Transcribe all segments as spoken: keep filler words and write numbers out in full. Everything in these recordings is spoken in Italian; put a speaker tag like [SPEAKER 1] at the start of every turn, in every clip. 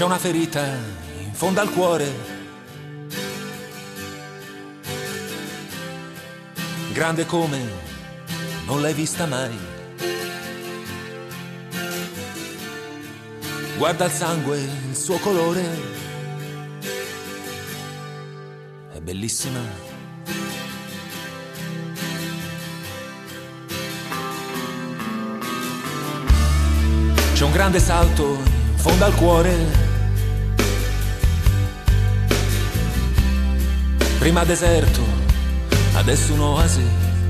[SPEAKER 1] C'è una ferita in fondo al cuore, grande come non l'hai vista mai. Guarda il sangue, il suo colore, è bellissima. C'è un grande salto in fondo al cuore, prima deserto, adesso un'oasi.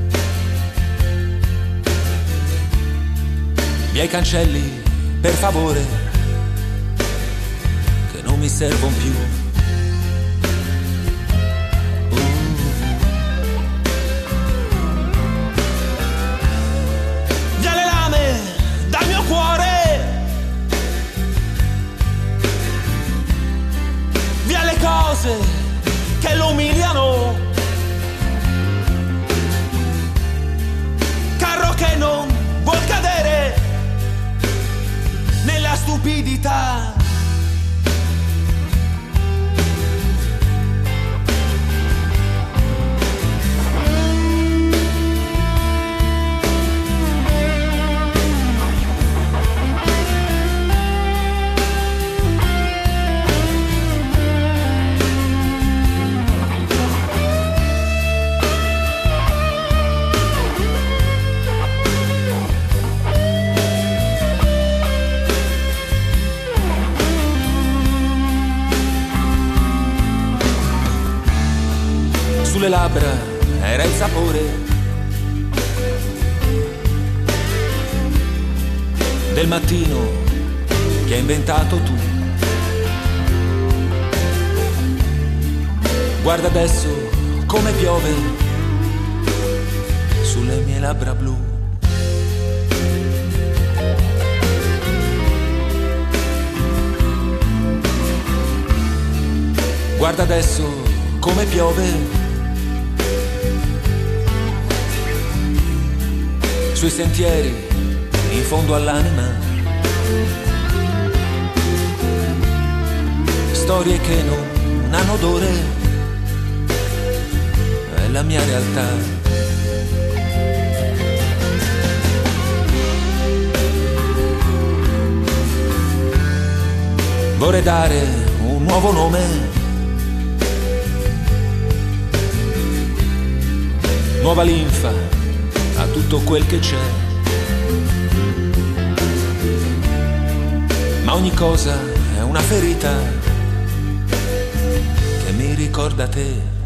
[SPEAKER 1] Miei cancelli, per favore, che non mi servono più. Uh. Via le lame dal mio cuore, via le cose che lo umiliano, carro che non vuol cadere nella stupidità. Sulle labbra era il sapore del mattino che hai inventato tu. Guarda adesso come piove sulle mie labbra blu. Guarda adesso come piove sui sentieri in fondo all'anima, storie che non hanno odore, è la mia realtà. Vorrei dare un nuovo nome, nuova linfa a tutto quel che c'è, ma ogni cosa è una ferita che mi ricorda te.